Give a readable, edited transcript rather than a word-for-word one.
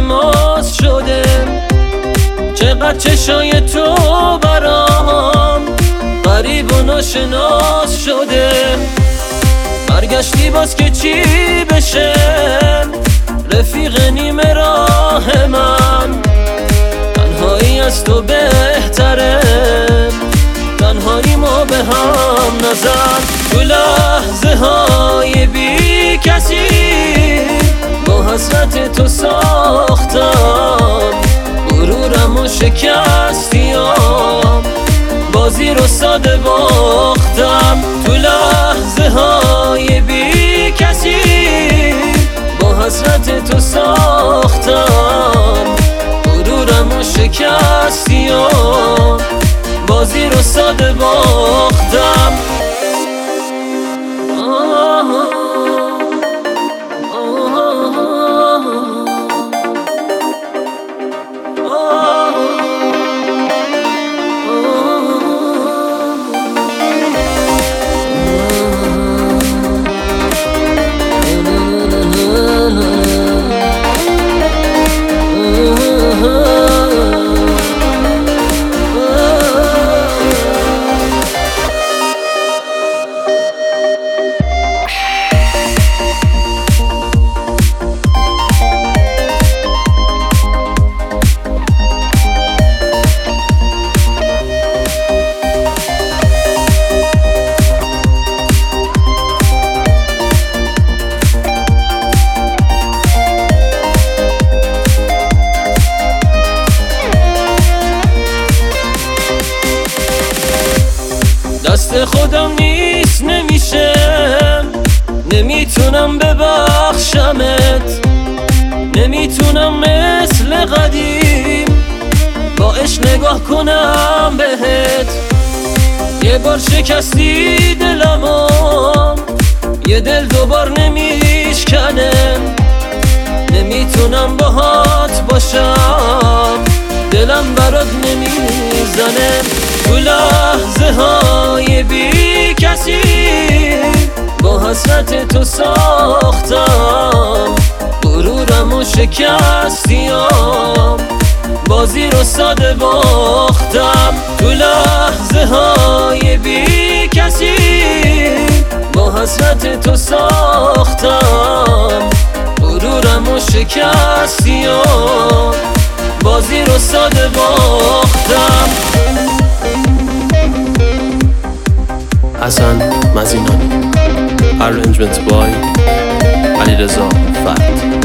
التماس شده، چقدر چشای تو برام غریب و ناشناس شده. برگشتی باز که چی بشه، رفیق نیمه راه من. تنهایی از تو بهتره، تنهایی ما به هم نزن. تو لحظه های بی کسی با حسرت تو ساختم، غرورم و شکستیم، بازی رو ساده باختم. تو لحظه های بی کسی با حسرت تو ساختم، غرورم و شکستیم، بازی رو ساده باختم. دست خودم نیست، نمیشه، نمیتونم ببخشمت، نمیتونم مثل قدیم با عشق نگاه کنم بهت. یه بار شکستی دلمو، یه دل دوبار نمیشکنه، نمیتونم باهات باشم، دلم برات نمیزنه. تو لحظه های بی کسی با حسرت تو ساختم، غرورم و شکستیم، بازی رو ساده باختم. تو لحظه های بی کسی با حسرت تو ساختم، غرورم و شکستیم، بازی رو ساده باختم. حسن مزینانی. Arrangements by علیرضا فرد.